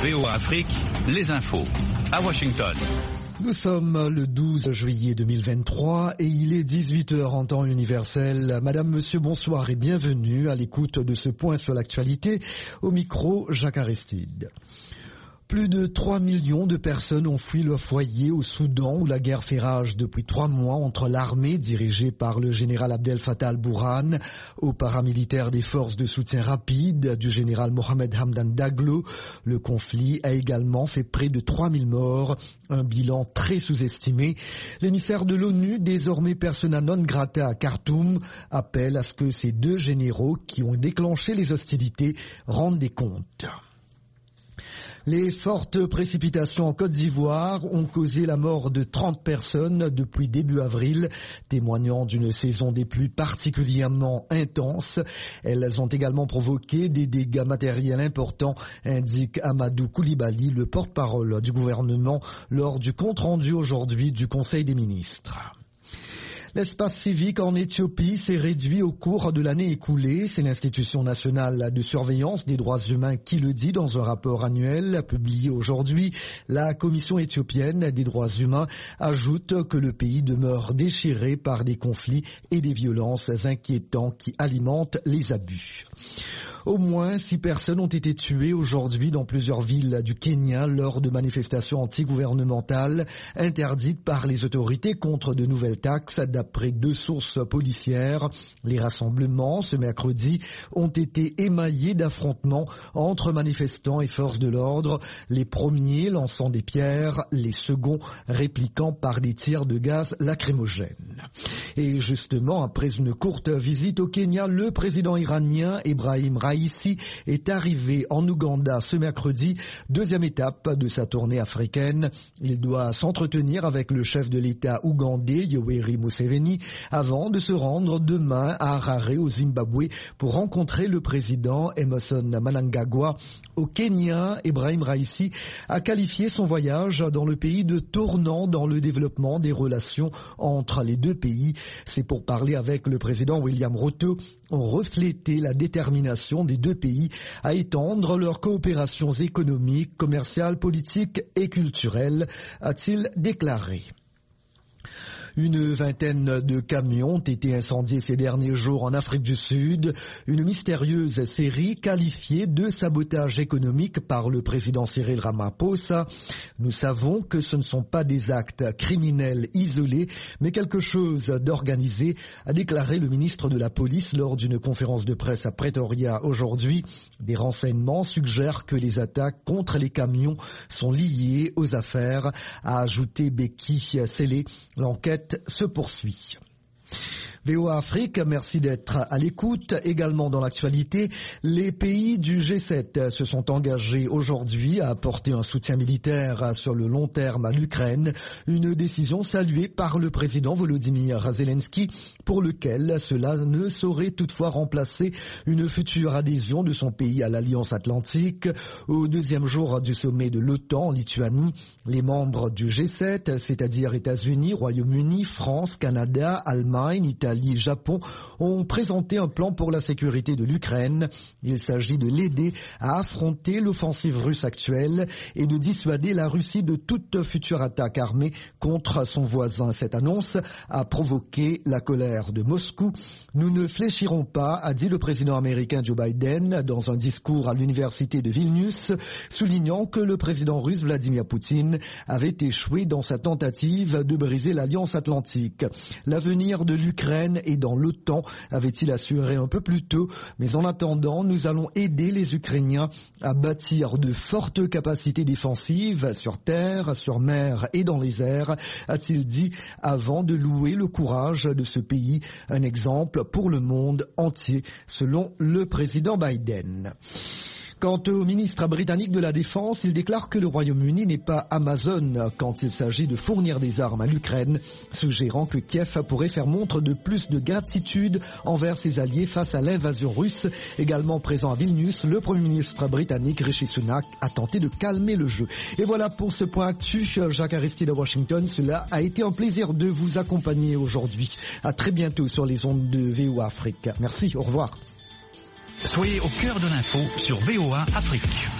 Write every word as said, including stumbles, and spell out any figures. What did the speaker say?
V O A Afrique, les infos. À Washington. Nous sommes le douze juillet deux mille vingt-trois et il est dix-huit heures en temps universel. Madame, monsieur, bonsoir et bienvenue à l'écoute de ce point sur l'actualité. Au micro, Jacques Aristide. Plus de trois millions de personnes ont fui leur foyer au Soudan où la guerre fait rage depuis trois mois entre l'armée dirigée par le général Abdel Fattah al-Burhan aux paramilitaires des forces de soutien rapide du général Mohamed Hamdan Daglo. Le conflit a également fait près de trois mille morts, un bilan très sous-estimé. L'émissaire de l'ONU, désormais persona non grata à Khartoum, appelle à ce que ces deux généraux qui ont déclenché les hostilités rendent des comptes. Les fortes précipitations en Côte d'Ivoire ont causé la mort de trente personnes depuis début avril, témoignant d'une saison des pluies particulièrement intense. Elles ont également provoqué des dégâts matériels importants, indique Amadou Koulibaly, le porte-parole du gouvernement, lors du compte-rendu aujourd'hui du Conseil des ministres. L'espace civique en Éthiopie s'est réduit au cours de l'année écoulée. C'est l'Institution nationale de surveillance des droits humains qui le dit dans un rapport annuel publié aujourd'hui. La Commission éthiopienne des droits humains ajoute que le pays demeure déchiré par des conflits et des violences inquiétants qui alimentent les abus. Au moins six personnes ont été tuées aujourd'hui dans plusieurs villes du Kenya lors de manifestations antigouvernementales interdites par les autorités contre de nouvelles taxes, d'après deux sources policières. Les rassemblements, ce mercredi, ont été émaillés d'affrontements entre manifestants et forces de l'ordre, les premiers lançant des pierres, les seconds répliquant par des tirs de gaz lacrymogènes. Et justement, après une courte visite au Kenya, le président iranien Ebrahim Raïssi est arrivé en Ouganda ce mercredi, deuxième étape de sa tournée africaine. Il doit s'entretenir avec le chef de l'État ougandais, Yoweri Museveni, avant de se rendre demain à Harare, au Zimbabwe, pour rencontrer le président Emmerson Mnangagwa. Au Kenya, Ebrahim Raïssi a qualifié son voyage dans le pays de tournant dans le développement des relations entre les deux pays. C'est pour parler avec le président William Ruto, ont reflété la détermination des deux pays à étendre leurs coopérations économiques, commerciales, politiques et culturelles, a-t-il déclaré. Une vingtaine de camions ont été incendiés ces derniers jours en Afrique du Sud. Une mystérieuse série qualifiée de sabotage économique par le président Cyril Ramaphosa. Nous savons que ce ne sont pas des actes criminels isolés, mais quelque chose d'organisé, a déclaré le ministre de la Police lors d'une conférence de presse à Pretoria aujourd'hui. Des renseignements suggèrent que les attaques contre les camions sont liées aux affaires, a ajouté Becky Sellé. L'enquête se poursuit. V O A Afrique, merci d'être à l'écoute. Également dans l'actualité, les pays du G sept se sont engagés aujourd'hui à apporter un soutien militaire sur le long terme à l'Ukraine, une décision saluée par le président Volodymyr Zelensky, pour lequel cela ne saurait toutefois remplacer une future adhésion de son pays à l'Alliance Atlantique. Au deuxième jour du sommet de l'OTAN en Lituanie, les membres du G sept, c'est-à-dire États-Unis, Royaume-Uni, France, Canada, Allemagne, Italie, Japon, ont présenté un plan pour la sécurité de l'Ukraine. Il s'agit de l'aider à affronter l'offensive russe actuelle et de dissuader la Russie de toute future attaque armée contre son voisin. Cette annonce a provoqué la colère de Moscou. Nous ne fléchirons pas, a dit le président américain Joe Biden dans un discours à l'université de Vilnius, soulignant que le président russe Vladimir Poutine avait échoué dans sa tentative de briser l'Alliance Atlantique. L'avenir de l'Ukraine et dans l'OTAN, avait-il assuré un peu plus tôt, mais en attendant, nous allons aider les Ukrainiens à bâtir de fortes capacités défensives sur terre, sur mer et dans les airs, a-t-il dit avant de louer le courage de ce pays, un exemple pour le monde entier, selon le président Biden. Quant au ministre britannique de la Défense, il déclare que le Royaume-Uni n'est pas Amazon quand il s'agit de fournir des armes à l'Ukraine, suggérant que Kiev pourrait faire montre de plus de gratitude envers ses alliés face à l'invasion russe. Également présent à Vilnius, le Premier ministre britannique Rishi Sunak a tenté de calmer le jeu. Et voilà pour ce point actu. Jacques Aristide à Washington, cela a été un plaisir de vous accompagner aujourd'hui. À très bientôt sur les ondes de V O A Afrique. Merci, au revoir. Soyez au cœur de l'info sur V O A Afrique.